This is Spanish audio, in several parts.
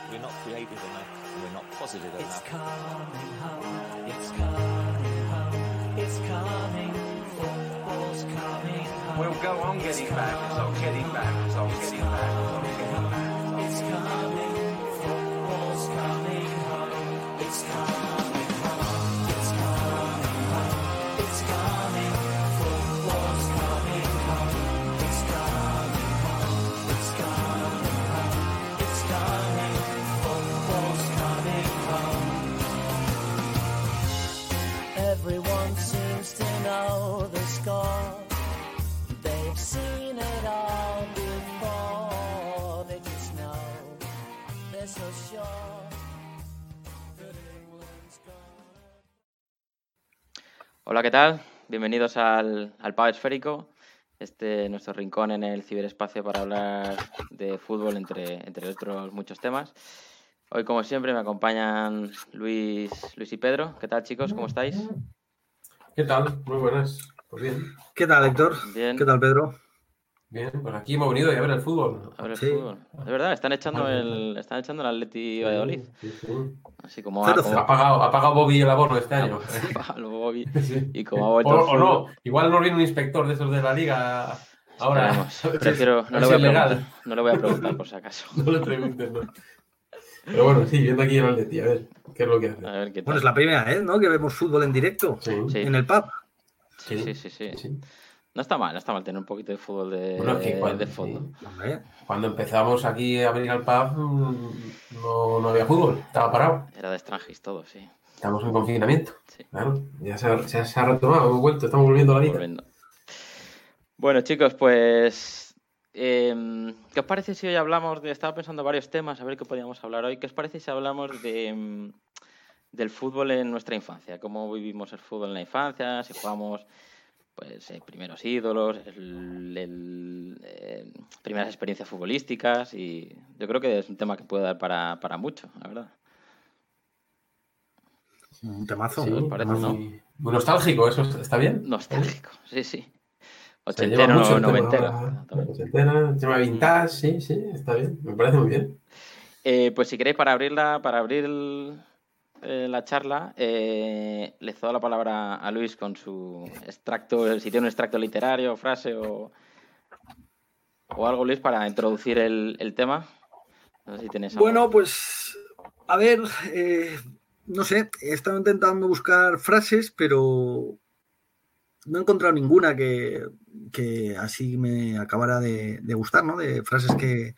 we're not creative enough, we're not positive enough. It's coming home, it's coming home, it's coming, football's coming home. We'll go on getting back, it's on getting back, it's on getting back, it's on getting back. It's coming, football's coming home, it's coming home, it's coming home, it's coming, football's coming home, it's coming home, it's coming home, it's coming, football's coming home. Everyone seems to know the score. They've seen it all before. They just know they're so sure that England's gone. Hola, ¿qué tal? Bienvenidos al Pavo Esférico, nuestro rincón en el ciberespacio para hablar de fútbol, entre otros muchos temas. Hoy, como siempre, me acompañan Luis y Pedro. ¿Qué tal, chicos? ¿Cómo estáis? ¿Qué tal? Muy buenas. Pues bien. ¿Qué tal, Héctor? Bien. ¿Qué tal, Pedro? Bien, pues aquí hemos venido a ver el fútbol. A ver el Sí. fútbol. De verdad, están echando el Atleti Valladolid. Sí. Así como Cero, como- Ha pagado Bobby el abono este año. Pablo Bobby. Sí. Y como ha vuelto O el fútbol, no, igual no viene un inspector de esos de la liga ahora. esperemos. Prefiero, no Es le voy a ilegal. preguntar. No le voy a preguntar por si acaso. No le preguntes, no. Pero bueno, sí, viendo aquí el Atleti, a ver, ¿qué es lo que hace? A ver qué tal. Bueno, es la primera vez, ¿no? Que vemos fútbol en directo Sí. Sí. en el pub. Sí. No está mal tener un poquito de fútbol Bueno, es que de fondo. Hombre, Cuando empezamos aquí a venir al pub, no había fútbol, estaba parado. Era de extranjis todo, sí. Estamos en confinamiento. Sí. Claro, ya se ha retomado, hemos vuelto, estamos volviendo a la vida. Volviendo. Bueno, chicos, pues ¿qué os parece si hoy hablamos estaba pensando varios temas, a ver qué podíamos hablar hoy? ¿Qué os parece si hablamos del fútbol en nuestra infancia? ¿Cómo vivimos el fútbol en la infancia? Si jugamos pues primeros ídolos, primeras experiencias futbolísticas, y yo creo que es un tema que puede dar para mucho, la verdad. un temazo. Sí, ¿os parece, muy, no? muy nostálgico, ¿eso está bien? Nostálgico, sí. Se lleva Ochentero, mucho el noventero. tema, ochentera, el tema vintage, sí, está bien, me parece muy bien. Pues si queréis, para abrir la charla, le cedo la palabra a Luis con su extracto, si tiene un extracto literario, frase o algo, Luis, para introducir el tema. No sé si tienes algo. Bueno, pues, a ver, no sé, he estado intentando buscar frases, pero no he encontrado ninguna que así me acabara de gustar, ¿no? De frases que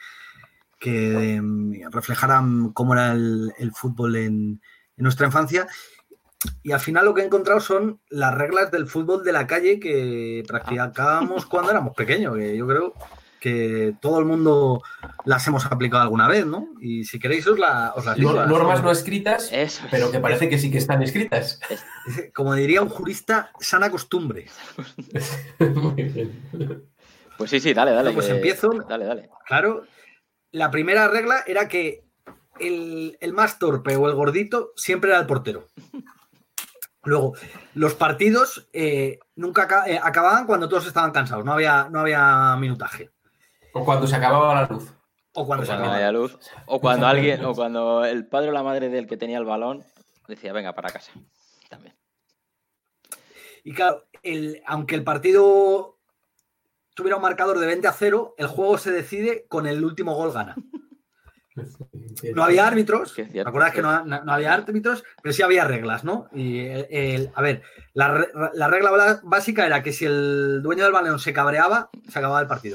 reflejaran cómo era el fútbol en nuestra infancia. Y al final lo que he encontrado son las reglas del fútbol de la calle que practicábamos cuando éramos pequeños, que yo creo que todo el mundo las hemos aplicado alguna vez, ¿no? Y si queréis os las digo. Normas no escritas, Eso es. pero que parece que sí que están escritas. Como diría un jurista, sana costumbre. Muy bien. Pues sí, dale. Bueno, pues empiezo. Dale. Claro, la primera regla era que el más torpe o el gordito siempre era el portero. Luego, los partidos nunca acababan cuando todos estaban cansados, no había minutaje. O cuando se acababa la luz. O cuando se Cuando acababa. haya luz. O cuando el padre o la madre del que tenía el balón decía, venga, para casa. También. Y claro, aunque el partido tuviera un marcador de 20-0, el juego se decide con el último gol gana. No había árbitros, Que es ¿te cierto. acuerdas que no había árbitros? Pero sí había reglas, ¿no? Y a ver, la regla básica era que si el dueño del balón se cabreaba, se acababa el partido.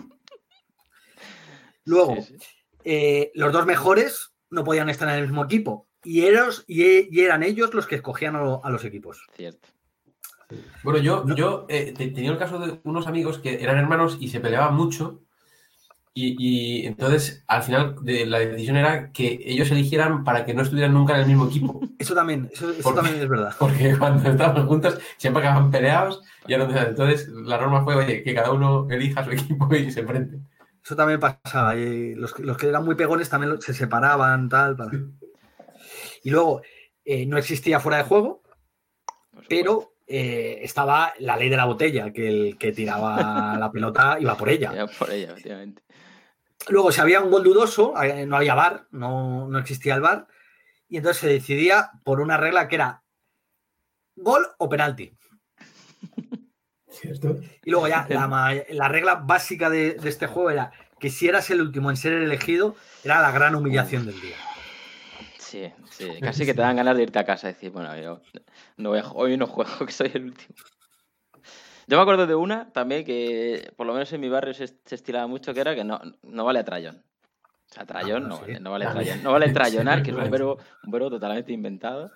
Luego, Sí. los dos mejores no podían estar en el mismo equipo y eran ellos los que escogían a los equipos. Cierto. Bueno, yo tenía el caso de unos amigos que eran hermanos y se peleaban mucho. Y entonces, al final, la decisión era que ellos eligieran para que no estuvieran nunca en el mismo equipo. Eso también es verdad. Porque cuando estaban juntos siempre acababan peleados. Y entonces la norma fue, oye, que cada uno elija su equipo y se enfrenten. Eso también pasaba. Y los que eran muy pegones también se separaban, tal. Y luego, no existía fuera de juego, pero estaba la ley de la botella, que el que tiraba la pelota iba por ella. Ya por ella, efectivamente. luego, si había un gol dudoso, no había VAR, no existía el VAR, y entonces se decidía por una regla que era gol o penalti. ¿Cierto? Y luego ya la regla básica de este juego era que si eras el último en ser elegido, era la gran humillación del día. Sí, casi que te dan ganas de irte a casa y decir, bueno, yo hoy no juego, que soy el último. Yo me acuerdo de una también que, por lo menos en mi barrio se estilaba mucho, que era que no vale trayón. O sea, trayón no vale trayón. No vale trayonar, que es un verbo totalmente inventado.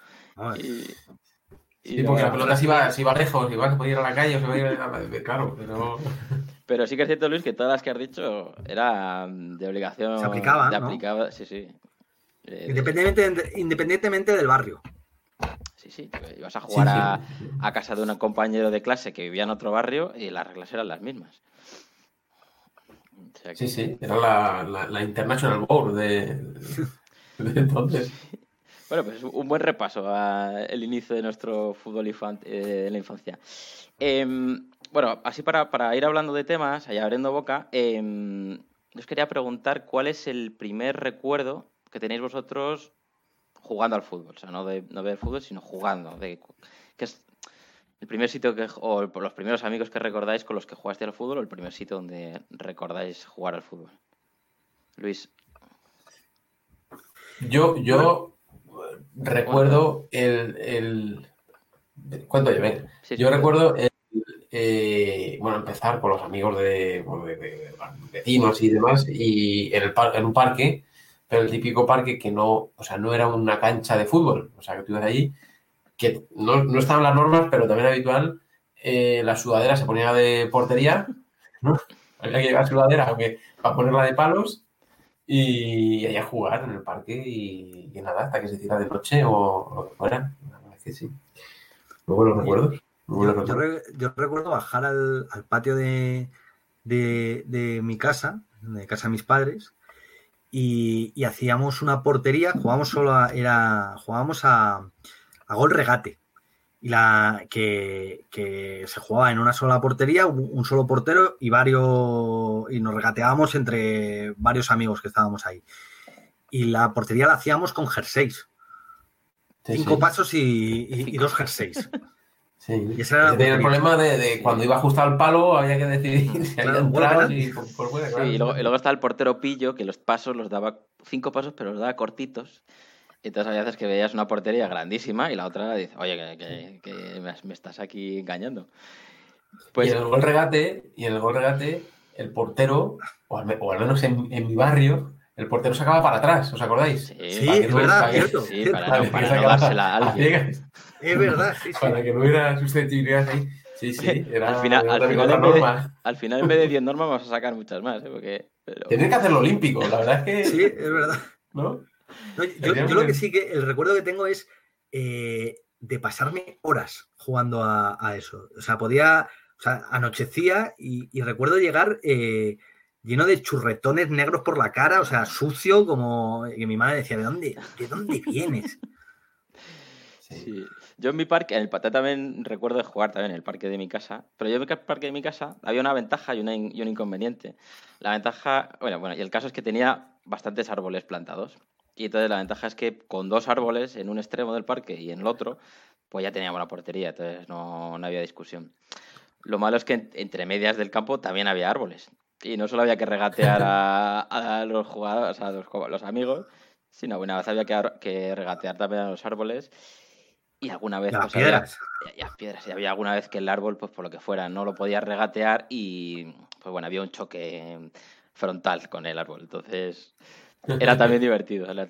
Sí, porque la pelota se iba lejos, se podía ir a la calle o se podía ir a la... Claro, pero... Pero sí que es cierto, Luis, que todas las que has dicho era de obligación. Se aplicaban, ¿no? Sí. Independientemente del barrio. Sí. Ibas a jugar a casa de un compañero de clase que vivía en otro barrio y las reglas eran las mismas. O sea que... Sí, era la International Board de entonces. Bueno, pues un buen repaso al inicio de nuestro fútbol en la infancia. Bueno, así para ir hablando de temas, allá abriendo boca, os quería preguntar cuál es el primer recuerdo que tenéis vosotros jugando al fútbol. O sea, no ver fútbol, sino jugando. ¿Qué es el primer sitio o los primeros amigos que recordáis con los que jugaste al fútbol o el primer sitio donde recordáis jugar al fútbol? Luis. Yo recuerdo ¿Cuánto llevé? Sí, yo recuerdo empezar con los amigos de vecinos y demás, y en un parque, pero el típico parque que no era una cancha de fútbol, o sea, que tú ibas allí, que no estaban las normas, pero también era habitual, la sudadera se ponía de portería, ¿no? Había que llevar sudadera para ponerla de palos, y ahí a jugar en el parque y nada, hasta que se hiciera de noche o lo que fuera. La verdad es que sí. Muy buenos recuerdos. Yo recuerdo bajar al patio de mi casa, de casa de mis padres, y hacíamos una portería, jugábamos a gol regate. Y que se jugaba en una sola portería, un solo portero y nos regateábamos entre varios amigos que estábamos ahí. Y la portería la hacíamos con jerseys. 5 pasos y 2 jerseys. Sí. Y ese era el problema de cuando iba ajustado al palo, había que decidir si había entrado y por fuera. Claro. Sí, y luego está el portero pillo, que los pasos los daba 5 pasos, pero los daba cortitos. Entonces había veces que veías una portería grandísima y la otra dice, oye, que me estás aquí engañando. Pues... Y en el gol regate, el portero, o al menos en mi barrio, el portero sacaba para atrás, ¿os acordáis? Sí, es verdad, cierto. Sí, para no dársela a alguien. Es verdad, sí. Para que no hubiera susceptibilidad ahí. Sí, era al final en vez de 10 normas vamos a sacar muchas más. Tendría que hacerlo olímpico, la verdad es que... Sí, es verdad. ¿No? No, yo lo que sí que el recuerdo que tengo es de pasarme horas jugando a eso. O sea, anochecía y recuerdo llegar lleno de churretones negros por la cara, o sea, sucio, como que mi madre decía, ¿de dónde vienes? Sí. Yo en mi parque, en el Patá también recuerdo de jugar también en el parque de mi casa, pero yo en el parque de mi casa había una ventaja y un inconveniente. La ventaja, bueno, y el caso es que tenía bastantes árboles plantados. Y entonces la ventaja es que con 2 árboles en un extremo del parque y en el otro, pues ya teníamos la portería, entonces no había discusión. Lo malo es que entre medias del campo también había árboles. Y no solo había que regatear a los jugadores, a los amigos, sino una vez había que regatear también a los árboles. Y alguna vez... Las piedras. Piedras. Y había alguna vez que el árbol, pues por lo que fuera, no lo podía regatear y, pues bueno, había un choque frontal con el árbol. Entonces... Era también divertido. La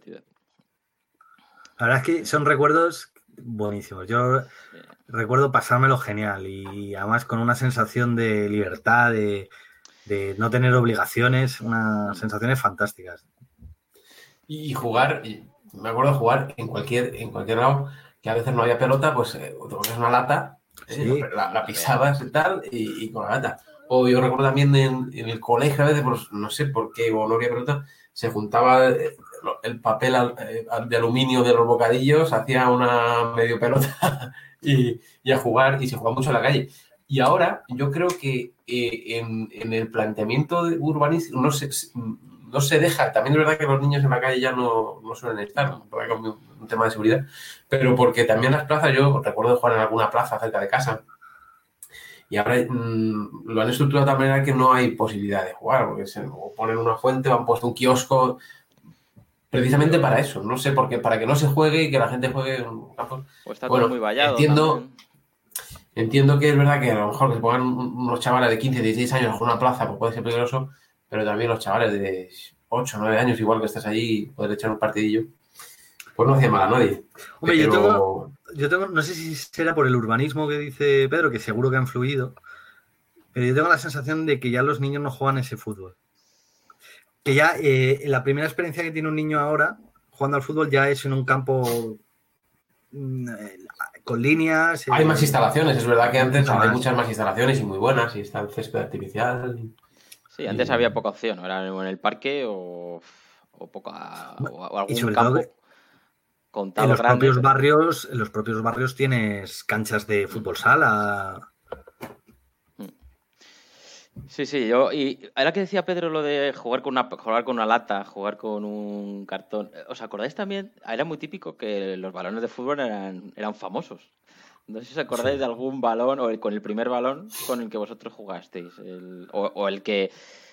verdad es que son recuerdos buenísimos. Yo recuerdo pasármelo genial y además con una sensación de libertad, de no tener obligaciones, unas sensaciones fantásticas. Y jugar, me acuerdo de jugar en cualquier lado, que a veces no había pelota, pues te ponías una lata, la pisabas y tal, y con la lata. O yo recuerdo también en el colegio, a veces, pues no sé por qué, o no había pelota, se juntaba el papel de aluminio de los bocadillos, hacía una medio pelota y a jugar, y se jugaba mucho en la calle. Y ahora yo creo que en el planteamiento urbanístico no se deja, también es verdad que los niños en la calle ya no suelen estar, porque hay un tema de seguridad, pero porque también las plazas, yo recuerdo jugar en alguna plaza cerca de casa, y ahora lo han estructurado de tal manera que no hay posibilidad de jugar, porque o ponen una fuente o han puesto un kiosco precisamente para eso, no sé, porque para que no se juegue y que la gente juegue en un campo. O está todo muy vallado. Entiendo que es verdad que a lo mejor que se pongan unos chavales de 15, 16 años en una plaza pues puede ser peligroso, pero también los chavales de 8, 9 años, igual que estás allí, poder echar un partidillo, pues no hacía mal a nadie. Hombre, yo tengo, no sé si será por el urbanismo que dice Pedro, que seguro que ha influido, pero yo tengo la sensación de que ya los niños no juegan ese fútbol. Que ya la primera experiencia que tiene un niño ahora jugando al fútbol ya es en un campo con líneas. Hay más instalaciones, es verdad que antes había muchas más instalaciones y muy buenas, y está el césped artificial. Sí, antes había poca opción, era en el parque o algún campo contado en los grande. En los propios barrios tienes canchas de fútbol sala. Sí, y ahora que decía Pedro lo de jugar con una lata, jugar con un cartón, ¿os acordáis también? Era muy típico que los balones de fútbol eran famosos. No sé si os acordáis de algún balón o con el primer balón con el que vosotros jugasteis, o el que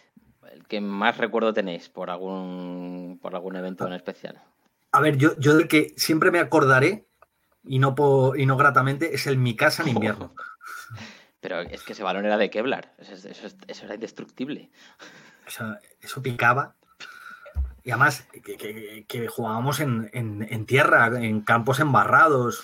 más recuerdo tenéis por algún evento en especial. A ver, yo del que siempre me acordaré y no gratamente es el Mi Casa en invierno. Pero es que ese balón era de Kevlar, eso era indestructible. Eso picaba. Y además que jugábamos en tierra, en campos embarrados.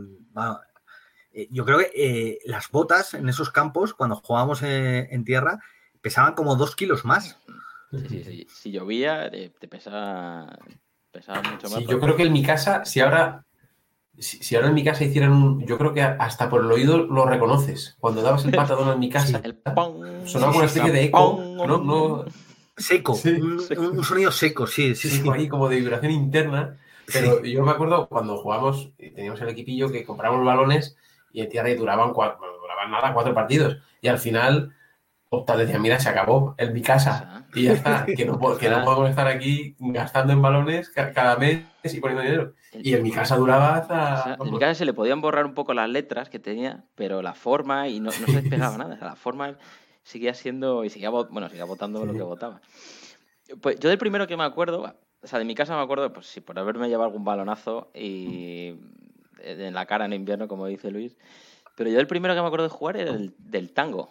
Yo creo que las botas en esos campos, cuando jugábamos en tierra, pesaban como 2 kilos más. Sí. Si llovía, te pesaba mucho más. Sí, yo creo que en mi casa, si ahora en mi casa hicieran yo creo que hasta por el oído lo reconoces. Cuando dabas el patadón en mi casa, sonaba una especie de eco, ¿no? Seco, sí, un sonido seco, sí. Ahí como de vibración interna. Pero yo me acuerdo cuando jugábamos, teníamos el equipillo que compramos balones y en tierra y duraban 4 partidos. Y al final, Opta decía, mira, se acabó en mi casa. Y ya está, que no podemos estar aquí gastando en balones cada mes y poniendo dinero. Y en mi casa duraba hasta... En mi casa se le podían borrar un poco las letras que tenía, pero la forma, y no se despegaba nada. O sea, la forma seguía siendo, y seguía votando lo que votaba. Pues yo del primero que me acuerdo, o sea, de mi casa me acuerdo, pues sí, por haberme llevado algún balonazo y en la cara en invierno, como dice Luis. Pero yo del primero que me acuerdo de jugar era el del tango.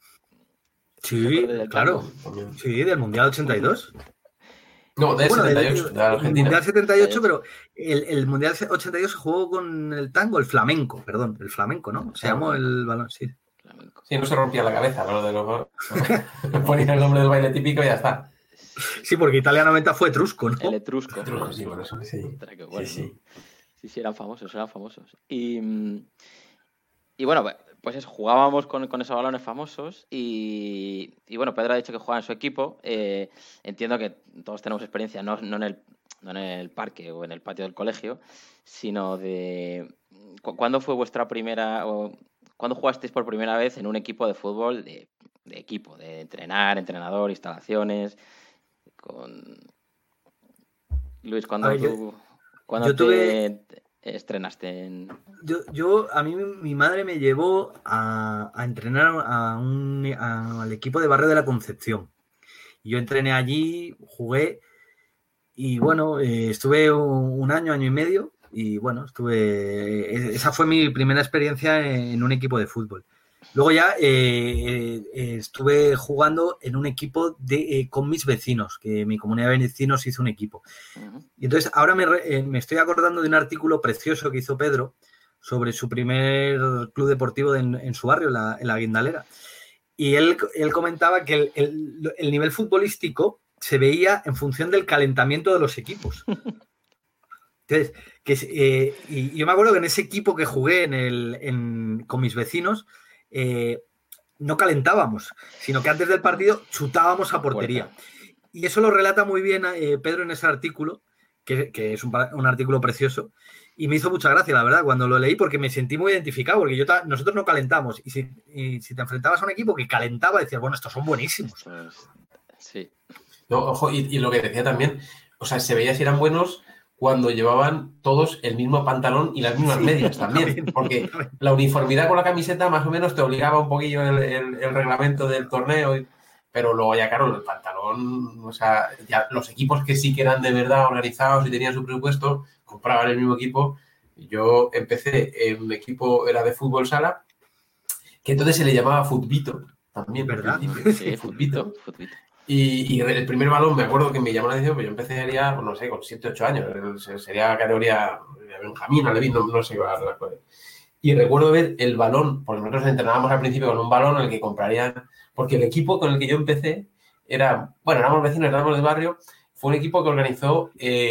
Sí, claro. Sí, del Mundial 82. No, del 78, de Argentina. El Mundial 78, pero el Mundial 82 se jugó con el tango, el flamenco, ¿no? Se llamó el balón, sí. Flamenco. Sí, no se rompía la cabeza, ¿no? Ponía el nombre del baile típico y ya está. Sí, porque Italia 90 fue etrusco, ¿no? El etrusco. Sí, por eso sí. Bueno, sí, eran famosos. Y bueno, pues eso, jugábamos con esos balones famosos y bueno, Pedro ha dicho que juega en su equipo. Entiendo que todos tenemos experiencia, no en el parque o en el patio del colegio, sino de... ¿Cuándo fue vuestra primera... o cuándo jugasteis por primera vez en un equipo de fútbol de equipo, de entrenador, instalaciones? Luis, ¿cuándo te estrenaste en...? A mí mi madre me llevó a entrenar al equipo de Barrio de la Concepción. Yo entrené allí, jugué y bueno, estuve un año y medio y bueno, esa fue mi primera experiencia en un equipo de fútbol. Luego ya estuve jugando en un equipo con mis vecinos, que mi comunidad de vecinos hizo un equipo. Uh-huh. Y entonces ahora me estoy acordando de un artículo precioso que hizo Pedro sobre su primer club deportivo en su barrio, en la Guindalera. Y él comentaba que el nivel futbolístico se veía en función del calentamiento de los equipos. Entonces, y yo me acuerdo que en ese equipo que jugué con mis vecinos, no calentábamos, sino que antes del partido chutábamos a portería. Y eso lo relata muy bien Pedro en ese artículo, que es un artículo precioso. Y me hizo mucha gracia, la verdad, cuando lo leí, porque me sentí muy identificado, porque nosotros no calentamos. Y si te enfrentabas a un equipo que calentaba, decías, bueno, estos son buenísimos. Sí. No, ojo, y lo que decía también, o sea, se veía si eran buenos cuando llevaban todos el mismo pantalón y las mismas medias también, porque la uniformidad con la camiseta más o menos te obligaba un poquillo el reglamento del torneo, pero luego ya, claro, el pantalón, o sea, ya los equipos que sí que eran de verdad organizados y tenían su presupuesto, compraban el mismo equipo. Yo empecé en un equipo, era de fútbol sala, que entonces se le llamaba Futbito también, ¿verdad? Sí, Futbito. Y el primer balón, me acuerdo que me llamó la atención, pues yo empezaría, pues no sé, con 7, 8 años, sería categoría de Benjamín, Alevín, no sé cuál. Y recuerdo ver el balón, porque nosotros entrenábamos al principio con un balón en el que comprarían, porque el equipo con el que yo empecé éramos vecinos, éramos del barrio, fue un equipo que organizó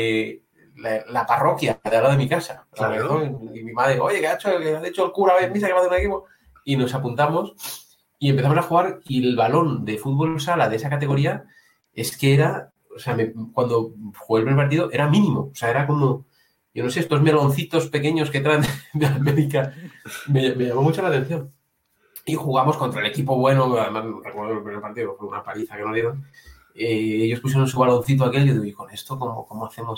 la parroquia de al lado de mi casa. Claro. Y mi madre, oye, ¿qué ha hecho el cura hoy en misa que va a hacer un equipo? Y nos apuntamos. Y empezamos a jugar y el balón de fútbol sala de esa categoría es que era, o sea, cuando jugué el primer partido era mínimo, o sea, era como, yo no sé, estos meloncitos pequeños que traen de América, me llamó mucho la atención. Y jugamos contra el equipo bueno, además recuerdo el primer partido, fue una paliza que nos dieron, ellos pusieron su baloncito aquel y yo digo, ¿y con esto cómo hacemos?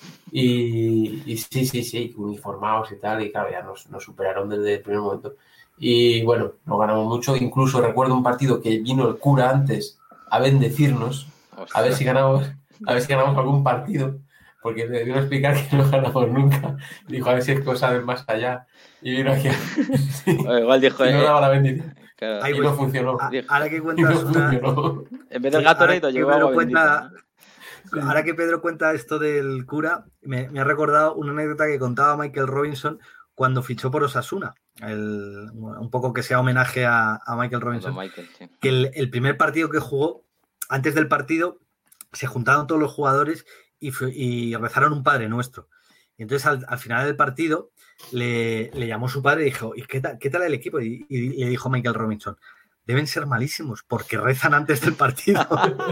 Y sí, uniformados y tal, y claro, ya nos superaron desde el primer momento. Y bueno, no ganamos mucho. Incluso recuerdo un partido que vino el cura antes a bendecirnos, a ver si ganamos algún partido, porque le dio a explicar que no ganamos nunca. Dijo, a ver si es cosa de más allá. Y vino aquí. Igual dijo, y no daba la bendición. Claro. Y no funcionó. Ahora que cuentas En vez del Gatorade llegó agua bendita. Ahora que Pedro cuenta esto del cura, me ha recordado una anécdota que contaba Michael Robinson cuando fichó por Osasuna. Un poco que sea homenaje a Michael Robinson. Sí. Que el primer partido que jugó, antes del partido, se juntaron todos los jugadores y rezaron un Padre Nuestro. Y entonces al final del partido le llamó su padre y dijo, ¿y qué tal el equipo? Y le dijo Michael Robinson, deben ser malísimos porque rezan antes del partido.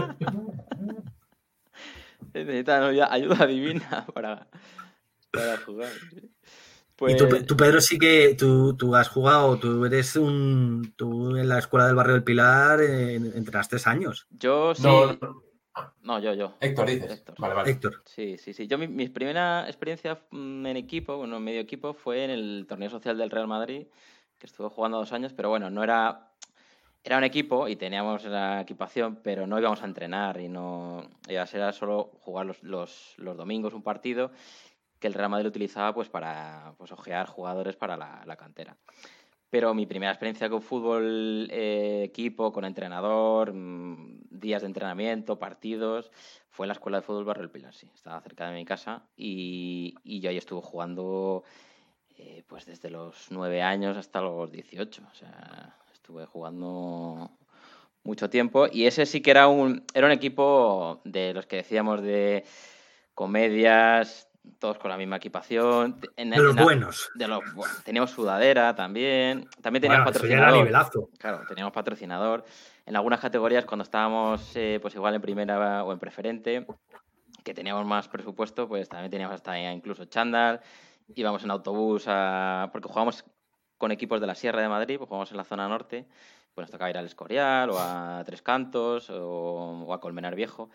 Necesitan ayuda divina para jugar. Pues... Y tú, Pedro, sí que tú has jugado, tú en la escuela del barrio del Pilar entrenaste 3 años. Yo sí. No, yo. Héctor, dices. Héctor. Vale. Héctor. Sí. Yo mi primera experiencia en equipo, bueno, en medio equipo, fue en el torneo social del Real Madrid, que estuve jugando 2 años, pero bueno, no era... Era un equipo y teníamos la equipación, pero no íbamos a entrenar y era solo jugar los domingos un partido que el Real Madrid utilizaba pues para ojear jugadores para la cantera. Pero mi primera experiencia con fútbol equipo, con entrenador, días de entrenamiento, partidos, fue en la escuela de fútbol Barrio del Pilar, sí. Estaba cerca de mi casa y yo ahí estuve jugando pues desde los 9 años hasta los 18. O sea, estuve jugando mucho tiempo y ese sí que era un equipo de los que decíamos de comedias, todos con la misma equipación. Buenos. Teníamos sudadera también. También teníamos patrocinador. Era nivelazo. Claro, teníamos patrocinador. En algunas categorías, cuando estábamos pues igual en primera o en preferente, que teníamos más presupuesto, pues también teníamos hasta incluso chándal. Íbamos en autobús porque jugábamos con equipos de la Sierra de Madrid, pues jugábamos en la zona norte, pues nos tocaba ir al Escorial o a Tres Cantos o a Colmenar Viejo.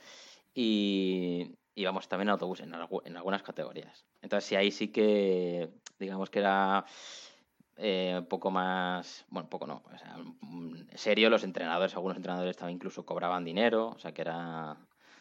Y íbamos también en autobús en algunas categorías. Entonces, sí, ahí sí que, digamos que era un poco más... Bueno, poco no. O sea, en serio, algunos entrenadores también incluso cobraban dinero. O sea, que era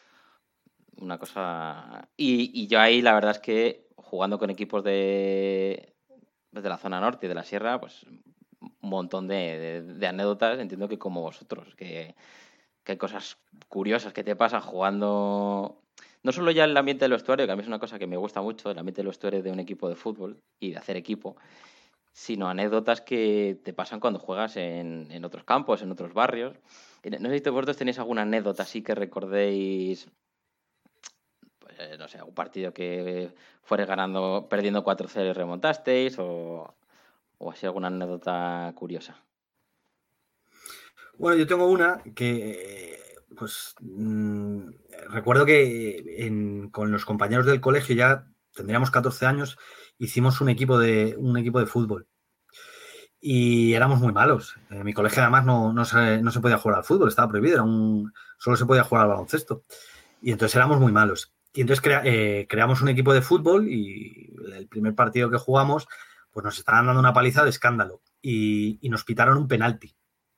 una cosa... Y yo ahí, la verdad es que jugando con equipos de la zona norte y de la sierra, pues un montón de anécdotas. Entiendo que como vosotros, que hay cosas curiosas que te pasan jugando... No solo ya el ambiente del vestuario, que a mí es una cosa que me gusta mucho, el ambiente del vestuario de un equipo de fútbol y de hacer equipo, sino anécdotas que te pasan cuando juegas en otros campos, en otros barrios. No sé si vosotros tenéis alguna anécdota así que recordéis, pues, no sé, algún partido que fueres perdiendo 4-0 y remontasteis, o así alguna anécdota curiosa. Bueno, yo tengo una que... Pues recuerdo que con los compañeros del colegio ya tendríamos 14 años, hicimos un equipo de fútbol. Y éramos muy malos. En mi colegio además no se podía jugar al fútbol, estaba prohibido, solo se podía jugar al baloncesto. Y entonces éramos muy malos. Y entonces creamos un equipo de fútbol y el primer partido que jugamos, pues nos estaban dando una paliza de escándalo. Y nos pitaron un penalti.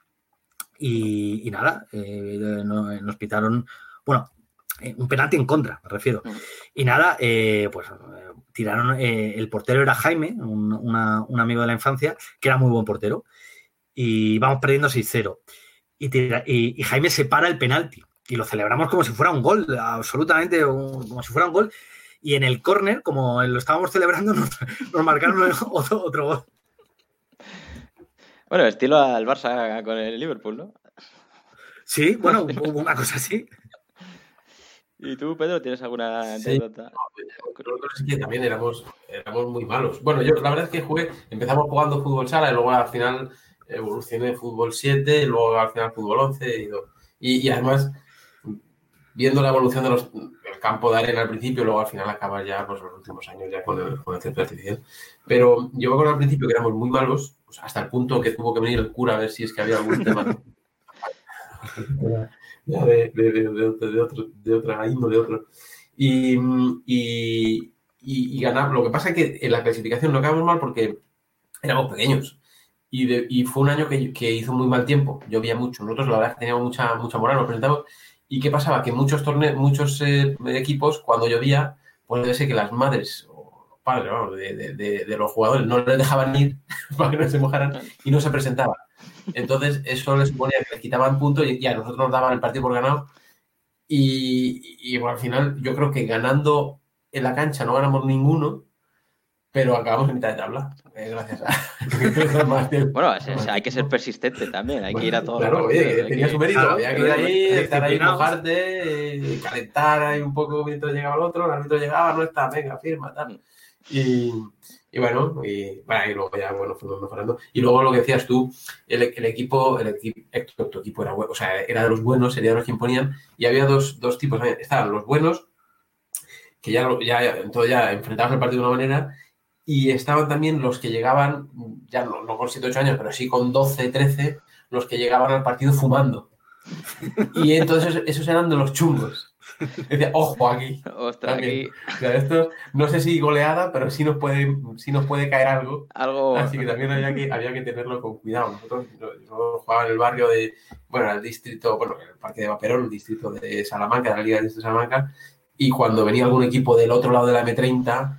Y nada, nos pitaron, bueno, un penalti en contra, me refiero. Y nada, pues tiraron, el portero era Jaime, un amigo de la infancia, que era muy buen portero, y íbamos perdiendo 6-0. Y Jaime se para el penalti, y lo celebramos como si fuera un gol, absolutamente, como si fuera un gol. Y en el córner, como lo estábamos celebrando, nos marcaron otro gol. Bueno, estilo al Barça con el Liverpool, ¿no? Sí, bueno, una cosa así. ¿Y tú, Pedro, tienes alguna anécdota? Nosotros sí que también éramos muy malos. Bueno, yo la verdad es que empezamos jugando fútbol sala y luego al final evolucioné fútbol 7 y luego al final fútbol 11 y además viendo la evolución del campo de arena al principio, luego al final acabas ya pues los últimos años ya con el césped artificial. Pero yo me acuerdo al principio que éramos muy malos, pues, hasta el punto que tuvo que venir el cura a ver si es que había algún tema ya de otra índole, de otro. Y ganar. Lo que pasa es que en la clasificación no quedamos mal porque éramos pequeños. Y fue un año que hizo muy mal tiempo. Llovía mucho. Nosotros la verdad es que teníamos mucha moral, nos presentamos. ¿Y qué pasaba? Que muchos equipos, cuando llovía, pues debe ser que las madres o padres, ¿no? de los jugadores no les dejaban ir para que no se mojaran y no se presentaban. Entonces, eso les suponía que les quitaban puntos y a nosotros nos daban el partido por ganado. Y bueno, al final, yo creo que ganando en la cancha no ganamos ninguno, pero acabamos en mitad de tabla. Gracias a... Bueno, hay que ser persistente también, hay que ir a todos los partidos. Claro, oye, tenía su mérito. Había que ir ahí, estar ahí, mojarte, calentar ahí un poco mientras llegaba el otro, el árbitro llegaba, no está, venga, firma, tal. Y bueno, y luego ya, bueno, fuimos mejorando. Y luego lo que decías tú, el equipo, tu equipo era bueno, o sea, era de los buenos, sería de los que imponían, y había dos tipos. Estaban los buenos, que entonces ya enfrentabas el partido de una manera, y estaban también los que llegaban, ya no con 7 o 8 años, pero sí con 12, 13, los que llegaban al partido fumando. Y entonces esos eran de los chungos. Decía, ojo aquí. Ostras, aquí. O sea, esto no sé si goleada, pero sí nos puede caer algo. Así que también había que tenerlo con cuidado. Nosotros jugábamos en el barrio el distrito, el Parque de Vaperón, el distrito de Salamanca, de la Liga de Distrito de Salamanca, y cuando venía algún equipo del otro lado de la M30,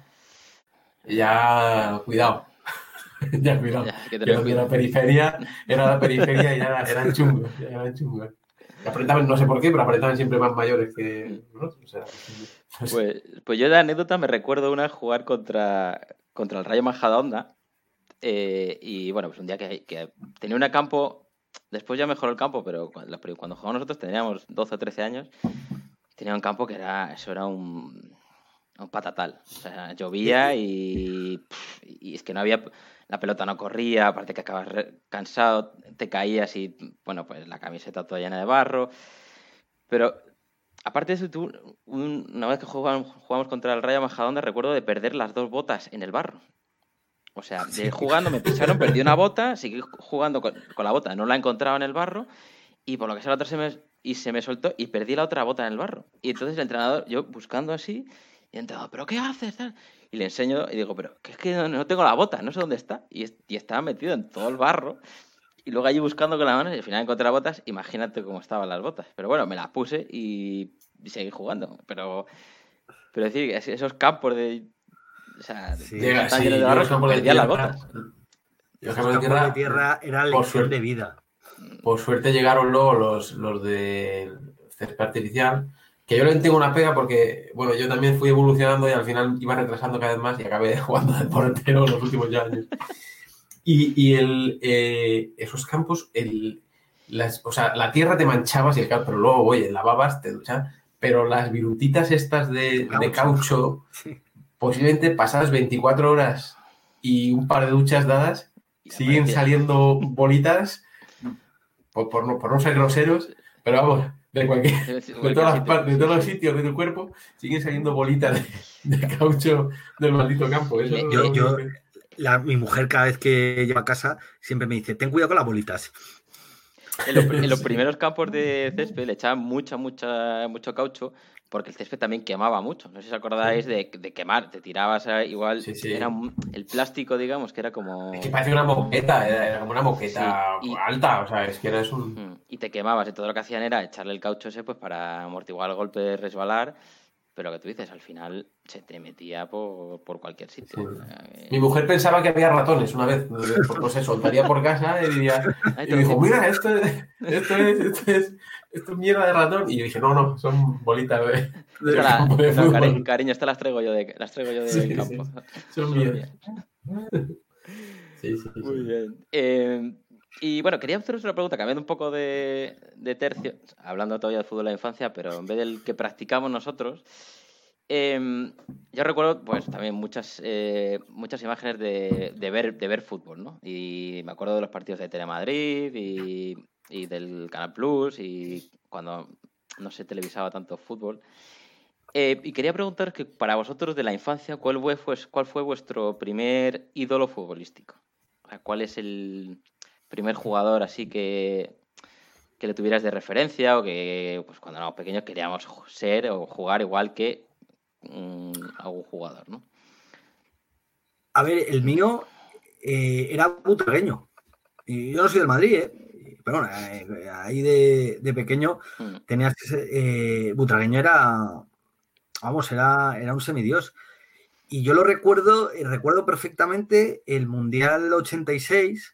ya cuidado. Ya cuidado. Era la periferia y ya eran chungos. Apretaban, no sé por qué, pero apretaban siempre más mayores que nosotros. O sea, pues yo de anécdota me recuerdo una vez jugar contra el Rayo Majadahonda. Y bueno, pues un día que tenía un campo, después ya mejoró el campo, pero cuando jugamos nosotros teníamos 12 o 13 años, tenía un campo que era un patatal. O sea, llovía y es que no había... La pelota no corría, aparte que acabas cansado, te caías y, bueno, pues la camiseta toda llena de barro. Pero, aparte de eso, una vez que jugamos contra el Rayo Majadahonda, recuerdo de perder las 2 botas en el barro. O sea, de ir jugando, me pisaron, perdí una bota, seguí jugando con la bota, no la encontraba en el barro, y por lo que sea la otra se me soltó y perdí la otra bota en el barro. Y entonces el entrenador, yo buscando así, y el entrenador, ¿pero qué haces? Y le enseño y digo, pero que es que no tengo la bota, no sé dónde está. Y estaba metido en todo el barro. Y luego allí buscando con la mano y al final encontré las botas. Imagínate cómo estaban las botas. Pero bueno, me las puse y seguí jugando. Pero decir, esos campos de... O sea, están llenos de barro, perdían las botas. Los campos de tierra era lección de vida. Por suerte llegaron luego los de césped artificial. Que yo le tengo una pega porque, bueno, yo también fui evolucionando y al final iba retrasando cada vez más y acabé jugando de portero los últimos años. Y esos campos, la tierra te manchabas y el campo, pero luego, oye, lavabas, te duchabas, pero las virutitas estas de caucho, posiblemente pasadas 24 horas y un par de duchas dadas, siguen saliendo bolitas, por no ser groseros, pero vamos... de todos los sitios de tu cuerpo, siguen saliendo bolitas de caucho del maldito campo. Eso mi mujer cada vez que lleva a casa siempre me dice, ten cuidado con las bolitas. En los primeros campos de césped le echaban mucho caucho porque el césped también quemaba mucho. No sé si os acordáis de quemar, te tirabas igual, Sí. Era el plástico, digamos, que era como... Es que parece una moqueta, era como una moqueta alta, o sea, es que eres un... Y te quemabas, y todo lo que hacían era echarle el caucho ese pues para amortiguar el golpe de resbalar, pero lo que tú dices, al final se te metía por cualquier sitio. Sí. Mi mujer pensaba que había ratones una vez, pues se soltaría por casa y diría, y me dijo, mira, esto es mierda de ratón. Y yo dije, no, son bolitas de campo de fútbol. Cariño, estas las traigo yo del campo. Son mías. Sí. Muy bien. Y bueno, quería haceros una pregunta, cambiando un poco de tercio, hablando todavía del fútbol de la infancia, pero en vez del que practicamos nosotros. Yo recuerdo pues también muchas imágenes de ver fútbol, ¿no? Y me acuerdo de los partidos de Telemadrid y del Canal Plus y cuando no se televisaba tanto fútbol. Y quería preguntaros que para vosotros de la infancia, ¿cuál fue vuestro primer ídolo futbolístico? O sea, ¿cuál es el primer jugador así que le tuvieras de referencia o que pues cuando éramos pequeños queríamos ser o jugar igual que algún jugador, ¿no? A ver, el mío era butragueño. Y yo no soy del Madrid, pero bueno, ahí de pequeño tenías que ser... butragueño era un semidios. Y yo lo recuerdo perfectamente el Mundial 86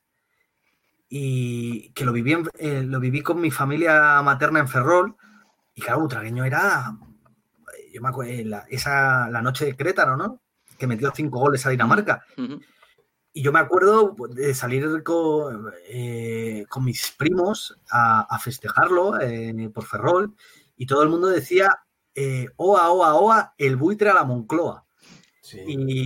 y que lo viví con mi familia materna en Ferrol. Y claro, butragueño era... Yo me acuerdo, la noche de Querétaro, ¿no? Que metió 5 goles a Dinamarca. Uh-huh. Y yo me acuerdo de salir con mis primos a festejarlo por Ferrol y todo el mundo decía oa, oa, oa, el buitre a la Moncloa. Sí.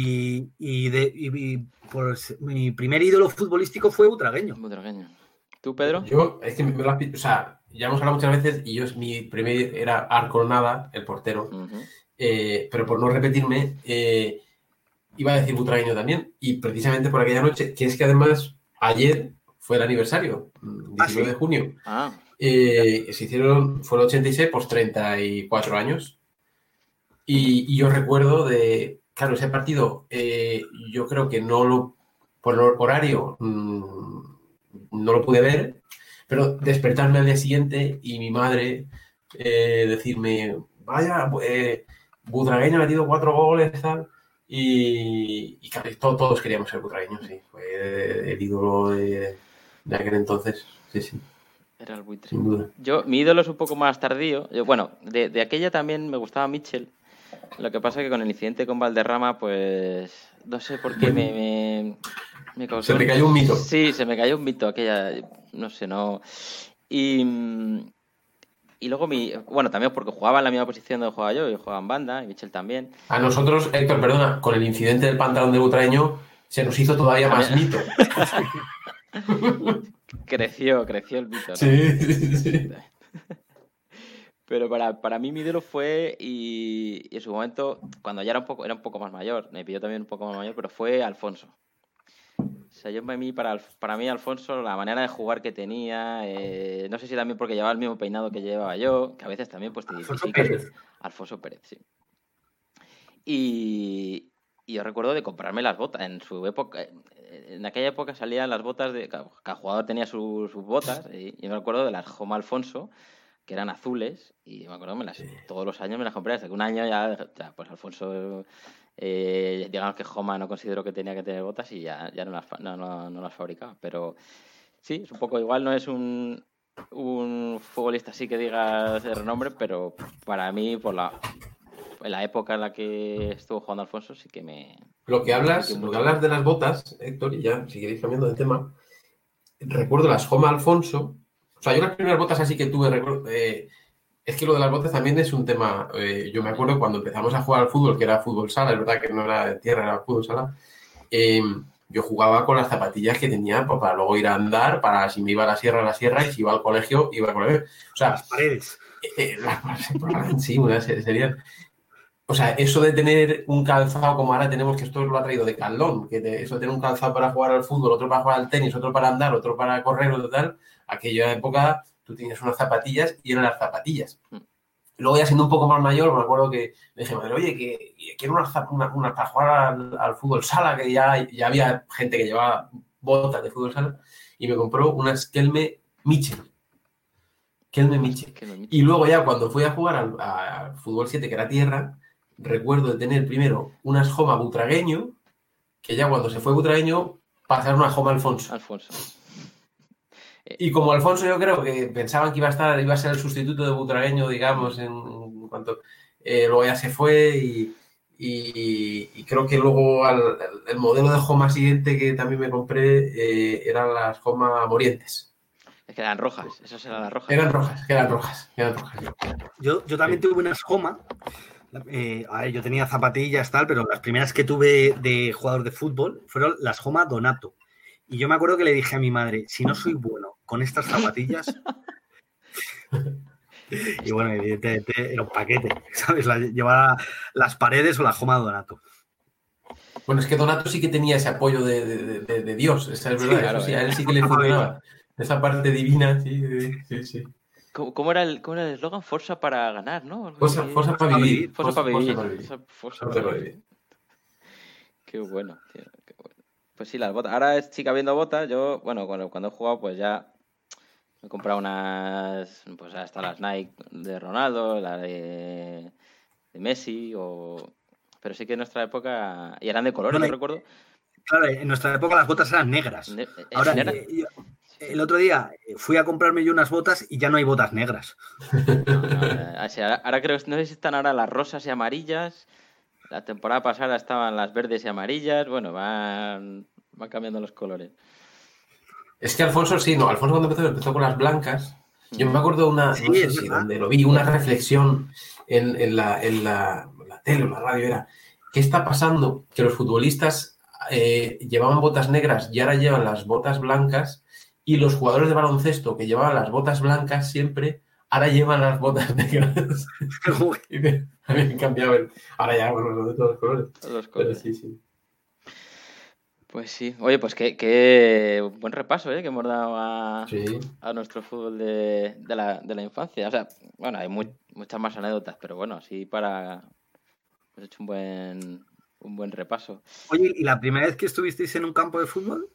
Y mi primer ídolo futbolístico fue butragueño. ¿Tú, Pedro? Yo, es que o sea, ya hemos hablado muchas veces y mi primer era Arconada, el portero. Uh-huh. Pero por no repetirme, iba a decir butragueño también. Y precisamente por aquella noche, que es que además ayer fue el aniversario, 19 de junio. Se hicieron, fue el 86, pues 34 años. Y yo recuerdo claro, ese partido, yo creo que por el horario, no lo pude ver, pero despertarme al día siguiente y mi madre decirme, vaya, butragueño ha metido 4 goles, tal, y claro, todos queríamos ser butragueños, sí, fue el ídolo de aquel entonces, sí. Era el buitre. Sin duda. Mi ídolo es un poco más tardío, bueno, de aquella también me gustaba Mitchell, lo que pasa es que con el incidente con Valderrama, pues, no sé por qué me causó... Se me cayó un mito. Sí, se me cayó un mito aquella, no sé, no... Y luego bueno, también porque jugaba en la misma posición donde jugaba yo jugaba en banda, y Michel también. A nosotros, Héctor, perdona, con el incidente del pantalón de butragueño se nos hizo todavía más mito. creció el mito, ¿no? Sí. Pero para mí mi ídolo fue, y en su momento, cuando ya era un poco más mayor, me pilló también un poco más mayor, pero fue Alfonso. O sea, para mí Alfonso, la manera de jugar que tenía, no sé si también porque llevaba el mismo peinado que llevaba yo, que a veces también pues te identificas. Alfonso Pérez, sí. Y yo recuerdo de comprarme las botas. En su época, en aquella época salían las botas cada jugador tenía sus botas, y yo me acuerdo de las Joma Alfonso, que eran azules, y me acuerdo todos los años me las compré, hasta que un año ya pues Alfonso, digamos que Joma no considero que tenía que tener botas y ya no las fabricaba, pero sí, es un poco igual, no es un futbolista así que digas de renombre, pero para mí, en la época en la que estuvo jugando Alfonso, sí que me... Lo que hablas de las botas, Héctor, y ya, si queréis cambiando de tema, recuerdo las Joma Alfonso. O sea, yo las primeras botas así que tuve, es que lo de las botas también es un tema. Yo me acuerdo cuando empezamos a jugar al fútbol, que era fútbol sala, es verdad que no era de tierra, era fútbol sala. Yo jugaba con las zapatillas que tenía pues, para luego ir a andar, para si me iba a la sierra, y si iba al colegio, iba al colegio. O sea, las paredes. Sí, sería... O sea, eso de tener un calzado como ahora tenemos, que esto lo ha traído de Decathlon, eso de tener un calzado para jugar al fútbol, otro para jugar al tenis, otro para andar, otro para correr o tal, aquella época tú tenías unas zapatillas y eran las zapatillas. Luego ya siendo un poco más mayor, me acuerdo que le dije, madre, oye, que quiero unas para jugar al fútbol sala, que ya había gente que llevaba botas de fútbol sala, y me compró unas Kelme Mitchell. Y luego ya cuando fui a jugar al fútbol 7, que era tierra, recuerdo de tener primero unas Joma Butragueño, que ya cuando se fue Butragueño pasaron a Joma Alfonso. Y como Alfonso yo creo que pensaban que iba a ser el sustituto de Butragueño, digamos, en cuanto luego ya se fue y creo que luego el modelo de Joma siguiente que también me compré eran las Joma Morientes. Es que eran rojas, esas eran las rojas. Eran rojas. Yo también tuve unas Joma. Yo tenía zapatillas tal, pero las primeras que tuve de jugador de fútbol fueron las Joma Donato. Y yo me acuerdo que le dije a mi madre, si no soy bueno con estas zapatillas... Y bueno, evidentemente era un paquete, ¿sabes? Llevar las Paredes o la Joma Donato. Bueno, es que Donato sí que tenía ese apoyo de Dios, esa es verdad. Sí, claro, sí, a él sí que le funcionaba. Esa parte divina, sí. ¿Cómo era el eslogan? Forza para ganar, ¿no? Forza para vivir. Forza para vivir. Qué bueno, tío, qué bueno. Pues sí, las botas. Ahora sigue habiendo botas. Yo, bueno, cuando he jugado, pues ya me he comprado unas, pues hasta las Nike de Ronaldo, la de Messi, pero sí que en nuestra época, y eran de colores, yo recuerdo. Claro, en nuestra época las botas eran negras. Ahora, el otro día fui a comprarme yo unas botas y ya no hay botas negras. Ahora creo que no sé si están ahora las rosas y amarillas. La temporada pasada estaban las verdes y amarillas. Bueno, van cambiando los colores. Es que Alfonso cuando empezó con las blancas. Yo me acuerdo de una, no sé si donde lo vi, una reflexión en la tele o la radio era, ¿qué está pasando? Que los futbolistas llevaban botas negras y ahora llevan las botas blancas, y los jugadores de baloncesto que llevaban las botas blancas siempre, ahora llevan las botas negras. Habían cambiado ahora ya, bueno, de todos los colores. Pero sí. Pues sí. Oye, pues qué buen repaso, que hemos dado a nuestro fútbol de la infancia. O sea, bueno, hay muchas más anécdotas, pero bueno, así hemos hecho un buen repaso. Oye, ¿y la primera vez que estuvisteis en un campo de fútbol?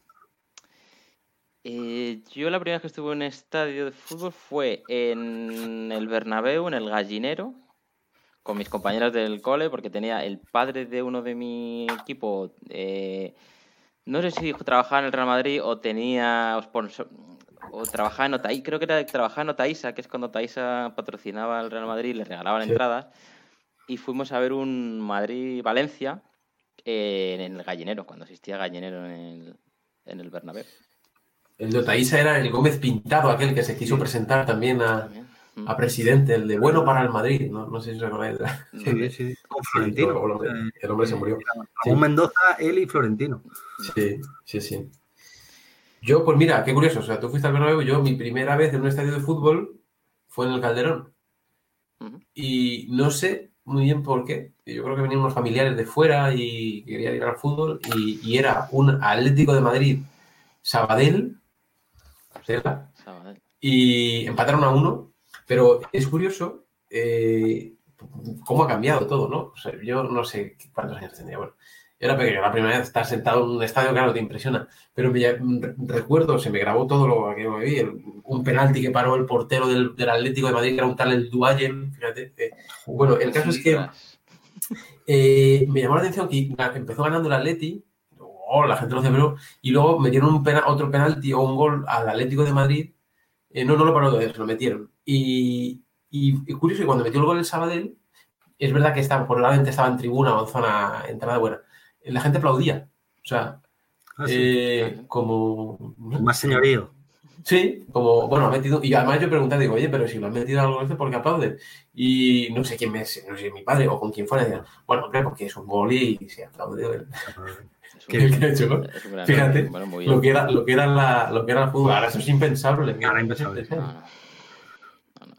Yo la primera vez que estuve en un estadio de fútbol fue en el Bernabéu, en el Gallinero, con mis compañeros del cole, porque tenía el padre de uno de mi equipo, no sé si trabajaba en el Real Madrid o tenía sponsor, o trabajaba en Otaísa, creo que trabajaba en Otaísa, que es cuando Otaísa patrocinaba al Real Madrid y le regalaban entradas, y fuimos a ver un Madrid-Valencia en el Gallinero, cuando existía Gallinero en el Bernabéu. El de Otaísa era el Gómez Pintado, aquel que se quiso presentar también a presidente, el de bueno para el Madrid, no sé si os acordáis. Sí, con Florentino. El hombre se murió. Ramón Mendoza, él y Florentino. Sí. Yo, pues mira, qué curioso, o sea, tú fuiste al Bernabéu, yo mi primera vez en un estadio de fútbol fue en el Calderón. Y no sé muy bien por qué. Yo creo que venían unos familiares de fuera y querían ir al fútbol y era un Atlético de Madrid Sabadell, y empataron a 1, pero es curioso cómo ha cambiado todo, ¿no? O sea, yo no sé cuántos años tenía, bueno, yo era pequeño, la primera vez estar sentado en un estadio, claro, te impresiona, pero recuerdo, se me grabó todo lo que me vi, un penalti que paró el portero del Atlético de Madrid, que era un tal el Duayen, fíjate. Bueno, el caso es que me llamó la atención que empezó ganando el Atleti, la gente lo celebró, y luego metieron otro penalti o un gol al Atlético de Madrid. No lo paró de eso, lo metieron. Y curioso que cuando metió el gol el Sabadell, es verdad que probablemente estaba en tribuna o en zona entrada buena. La gente aplaudía. O sea, como... Más señorío. Sí, como, bueno, ha metido... Y además yo pregunté, digo, oye, pero si lo han metido algo veces, ¿por qué aplauden? Y no sé quién es, no sé si mi padre o con quién fuera, decían, bueno, hombre, porque es un gol y se aplaude. ¿Qué ha hecho, no? Fíjate, lo que era el fútbol. Ahora eso es impensable. Ahora impensable.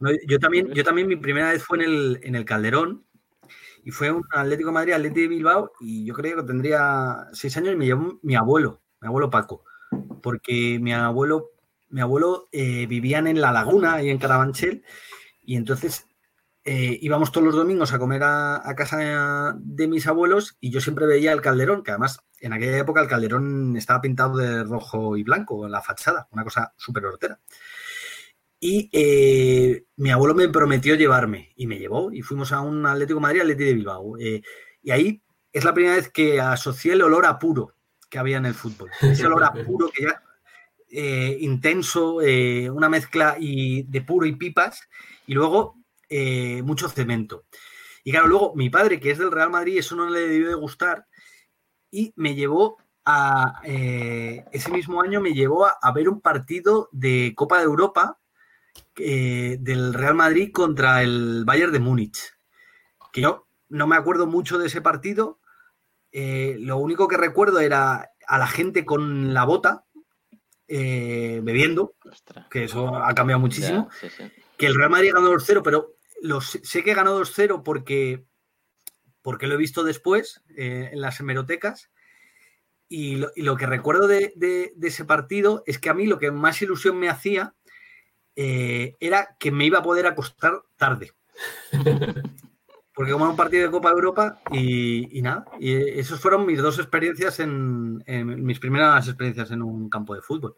No, yo también mi primera vez fue en el Calderón y fue un Atlético de Madrid, Atlético de Bilbao y yo creo que tendría 6 años y me llevó mi abuelo Paco, porque mi abuelo vivían en La Laguna y en Carabanchel y entonces íbamos todos los domingos a comer a casa de mis abuelos y yo siempre veía el Calderón, que además en aquella época el Calderón estaba pintado de rojo y blanco en la fachada, una cosa súper hortera. Y mi abuelo me prometió llevarme y me llevó y fuimos a un Atlético de Madrid, Atlético de Bilbao. Y ahí es la primera vez que asocié el olor a puro que había en el fútbol. Ese olor a puro que ya intenso, una mezcla de puro y pipas y luego mucho cemento. Y claro, luego mi padre, que es del Real Madrid, eso no le debió de gustar y me llevó ese mismo año me llevó a ver un partido de Copa de Europa del Real Madrid contra el Bayern de Múnich, que yo no me acuerdo mucho de ese partido, lo único que recuerdo era a la gente con la bota bebiendo, que eso ha cambiado muchísimo, Ya, sí. que el Real Madrid ganó 2-0, pero sé que ganó 2-0 porque lo he visto después en las hemerotecas. Y lo que recuerdo de ese partido es que a mí lo que más ilusión me hacía era que me iba a poder acostar tarde. Porque como era un partido de Copa de Europa y nada. Y esas fueron mis dos experiencias mis primeras experiencias en un campo de fútbol.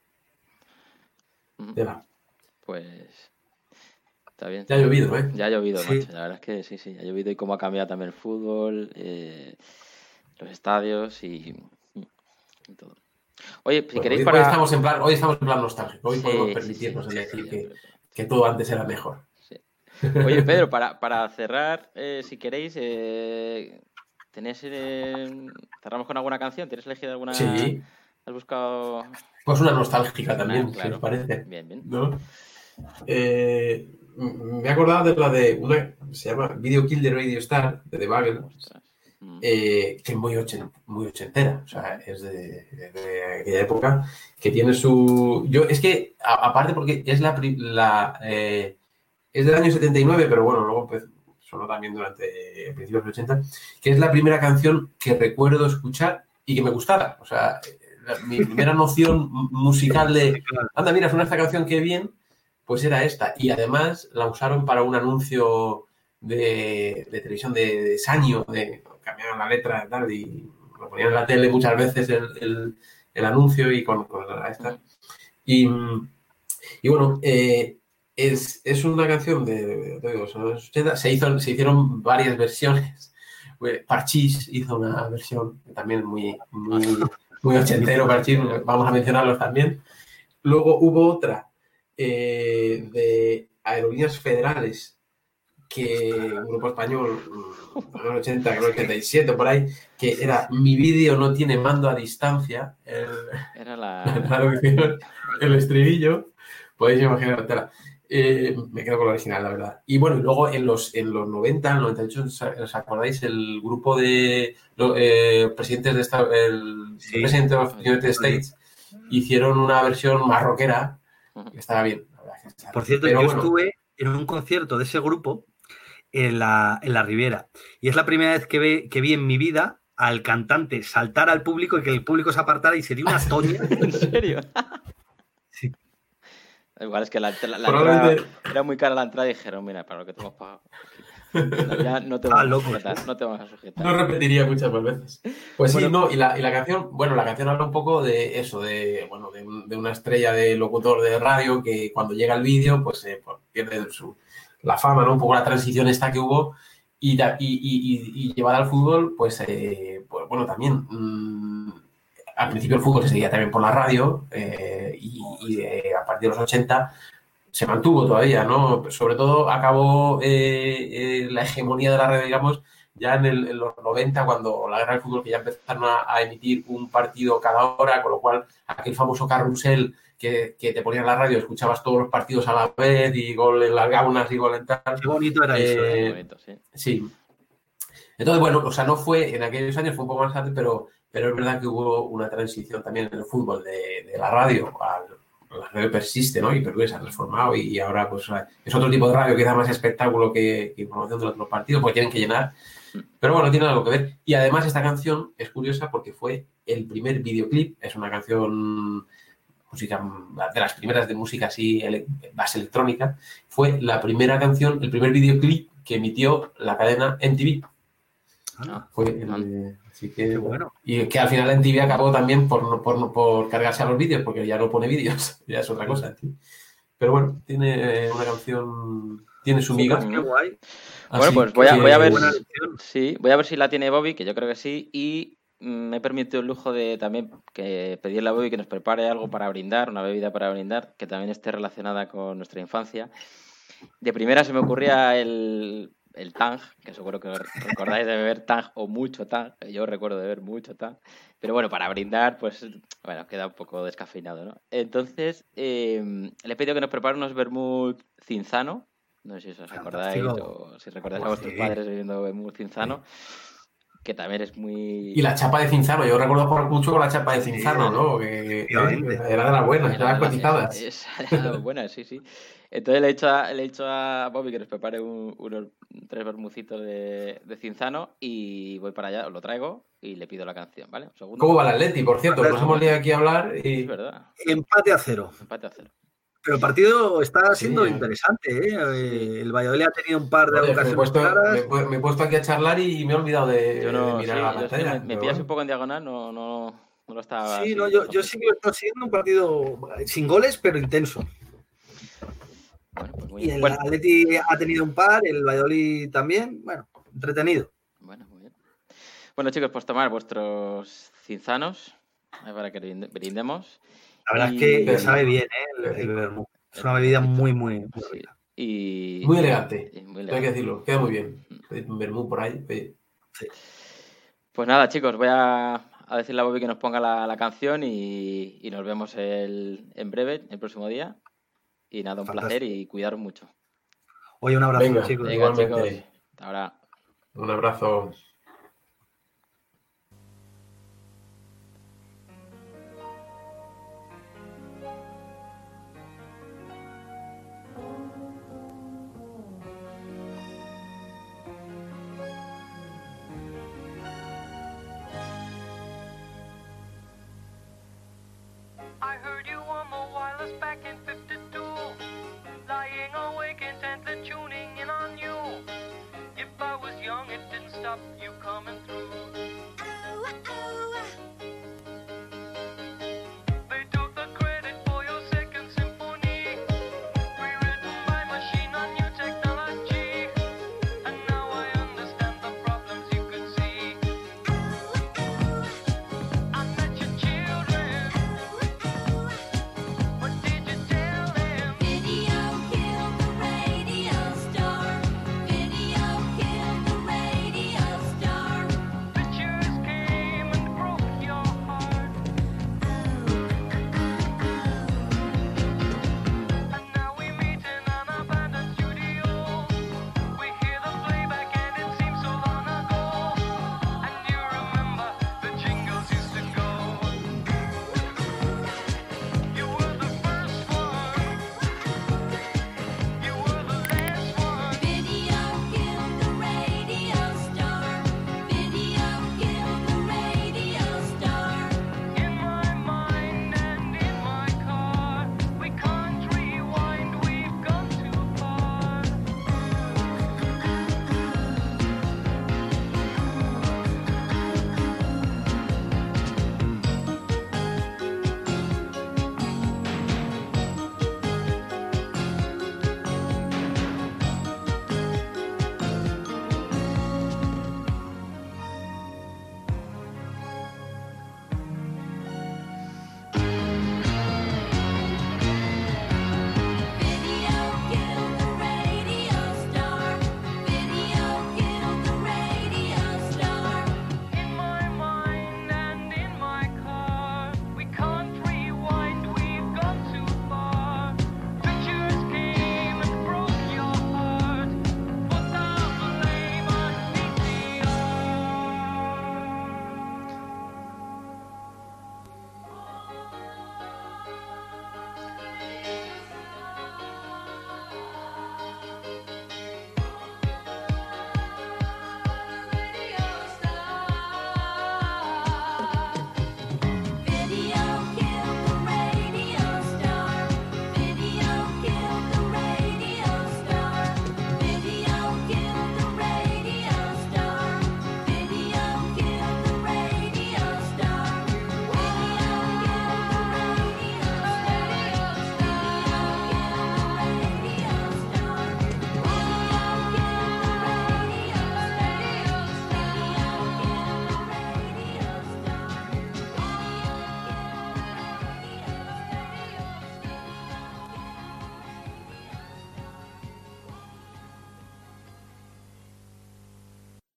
Pues está bien. Ya ha llovido, ¿eh? Ya ha llovido, Sí. macho. La verdad es que sí, ha llovido y cómo ha cambiado también el fútbol, los estadios y todo. Oye, si queréis Hoy estamos en plan nostálgico. Hoy Sí, podemos permitirnos sí, decir sí. que todo antes era mejor. Sí. Oye, Pedro, para cerrar, si queréis, cerramos con alguna canción. ¿Tienes elegido alguna? Sí. ¿Has buscado? Pues una nostálgica también, Claro. si os parece. Bien. ¿No? Me he acordado de la de una que se llama Video Kill the Radio Star, de The Bugle, Ostras. que es muy ochentera, o sea, es de aquella época, que tiene su... Es que, aparte porque es es del año 79, pero bueno, luego pues, sonó también durante principios de los 80, que es la primera canción que recuerdo escuchar y que me gustara. O sea, mi primera noción musical de, anda, mira, suena esta canción, qué bien, pues era esta. Y además la usaron para un anuncio de televisión de Sanyo, cambiaron la letra y tal, y lo ponían en la tele muchas veces el anuncio y con esta. Y bueno, es una canción de los 80. Se hicieron varias versiones. Parchís hizo una versión también muy ochentero, Parchís, vamos a mencionarlos también. Luego hubo otra de Aerolíneas Federales, que un grupo español, en los 80, en el 87, por ahí, que era Mi vídeo no tiene mando a distancia. Era la traducción, el estribillo. Podéis imaginártela. Me quedo con la original, la verdad. Y bueno, y luego en los 90, en el 98, ¿os acordáis? El grupo de presidentes de el President of the United States hicieron una versión más rockera, que estaba bien. La verdad, Por cierto, yo estuve en un concierto de ese grupo en la Riviera. Y es la primera vez que vi en mi vida al cantante saltar al público y que el público se apartara y se dio una toña. ¿En serio? Sí. Igual es que la entrada era muy cara la entrada y dijeron, mira, para lo que te hemos pagado. Ya no te vamos a sujetar. No repetiría muchas más veces. Pues bueno, sí, no, y la canción, bueno, la canción habla un poco de eso, de una estrella de locutor de radio que cuando llega el vídeo, pues pierde la fama, ¿no? Un poco la transición esta que hubo y llevada al fútbol, pues bueno, también al principio el fútbol se seguía también por la radio y a partir de los 80 se mantuvo todavía, ¿no? Sobre todo acabó la hegemonía de la radio, digamos, ya en los 90, cuando la guerra del fútbol, que ya empezaron a emitir un partido cada hora, con lo cual aquel famoso carrusel que te ponían en la radio, escuchabas todos los partidos a la vez y gol en las gaunas y gol en tal. Qué bonito era eso. Bonito, sí. Sí. Entonces, bueno, o sea, no fue, en aquellos años fue un poco más tarde, pero es verdad que hubo una transición también en el fútbol de la radio la radio persiste, ¿no? Y Perú se ha transformado y ahora pues es otro tipo de radio que da más espectáculo que información de otros partidos, porque tienen que llenar. Pero bueno, tiene algo que ver. Y además esta canción es curiosa porque fue el primer videoclip, es una canción música de las primeras de música así base electrónica, fue la primera canción, el primer videoclip que emitió la cadena MTV. Así que bueno. Y que al final MTV acabó también por cargarse a los vídeos, porque ya no pone vídeos, ya es otra cosa, tío. Pero bueno, tiene una canción, tiene su miga. Qué guay. Bueno, pues voy a ver. buena Sí, voy a ver si la tiene Bobby, que yo creo que sí, y me he permitido el lujo de también pedirle a Bobby que nos prepare algo para brindar, una bebida para brindar, que también esté relacionada con nuestra infancia. De primera se me ocurría el Tang, que seguro que recordáis de beber Tang o mucho Tang, yo recuerdo de beber mucho Tang, pero bueno, para brindar, pues bueno, queda un poco descafeinado, ¿no? Entonces, le he pedido que nos prepare unos vermut cinzano, no sé si os acordáis o si recordáis a vuestros padres bebiendo vermut cinzano, que también es muy... Y la chapa de cinzano, yo recuerdo jugar mucho con la chapa de cinzano, ¿no? Que era de las buenas, de las cotizadas. Era buena, sí. Entonces le he dicho a Bobby que nos prepare unos 3 vermucitos de cinzano y voy para allá, os lo traigo y le pido la canción, ¿vale? Un segundo. ¿Cómo va el Atleti, por cierto? Nos hemos liado aquí a hablar y... Es verdad. Empate a 0. Pero el partido está siendo interesante, ¿eh? Sí. El Valladolid ha tenido un par de ocasiones claras. Me he puesto aquí a charlar y me he olvidado de mirar la pantalla. Me pillas un poco en diagonal, no lo estaba... Sí, yo sí que lo estoy siguiendo, un partido sin goles, pero intenso. Bueno, pues muy y el Atleti ha tenido un par, el Valladolid también, bueno, entretenido. Bueno, muy bien. Bueno, chicos, pues tomar vuestros cinzanos para que brindemos. La verdad es que sabe bien, el vermut. Es una bebida muy rica. Y... Muy elegante, hay que decirlo, queda muy bien. Un vermut por ahí. Sí. Pues nada, chicos, voy a decirle a Bobby que nos ponga la canción y nos vemos en breve, el próximo día. Y nada, un placer y cuidaros mucho. Oye, un abrazo, venga, chicos. Venga, chicos. Hasta ahora. Un abrazo. I heard you on the wireless back in 52, lying awake intently tuning in on you. If I was young, it didn't stop you coming through. Oh, oh,